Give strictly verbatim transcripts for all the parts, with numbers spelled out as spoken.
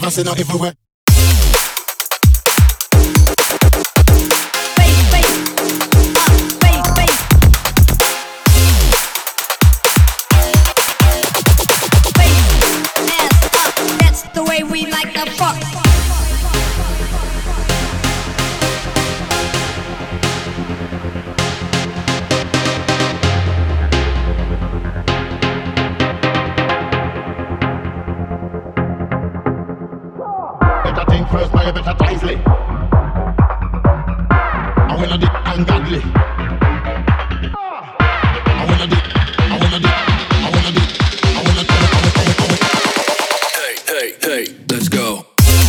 never seen her everywhere. The way we like the fuck. Better think first, but you better wisely. I wanna do ungodly. I wanna do, I wanna do, I wanna do, I wanna do, I wanna do, I wanna do. Hey, hey, hey, let's go.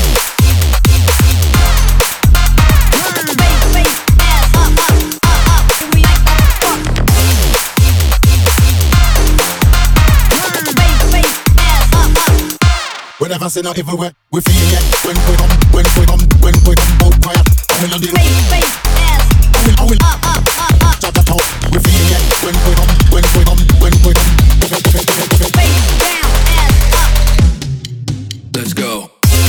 We never seen her everywhere. We feel it when we come, when we come, when we come out quiet. I will not do. I will, I will. Shut the talk. We feel it when we come, when we come, when we come. Let's go.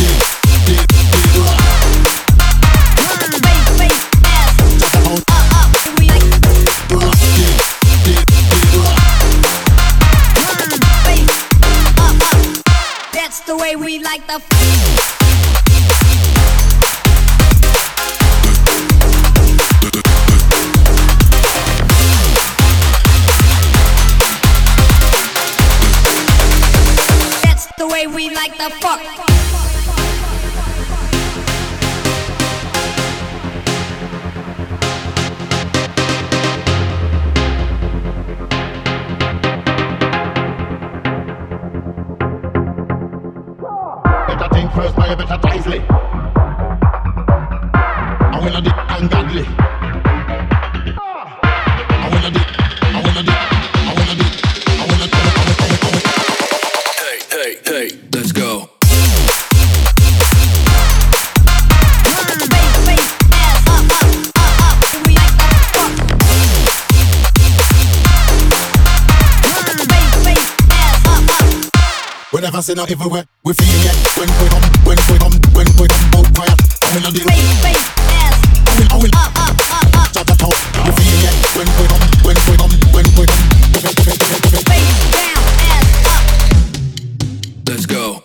That's the way we like the That's the way we like the fuck. Better think first, but you better wisely. I wanna do ungodly. I wanna do, I wanna do, I wanna do, I wanna do, I wanna do, I wanna do. Hey, hey, hey, let's go. We never seen her everywhere. We feel it when we come, when we come, when we come out quiet. I will not do. I will, I will. Shut the talk. We feel it when we come, when we come, when we come. Let's go.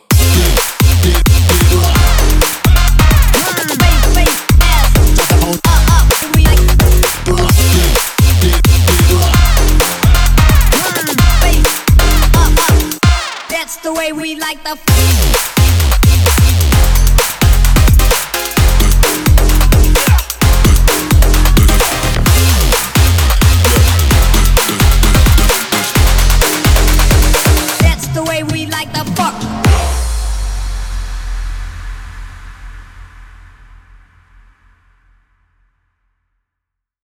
That's the way we like the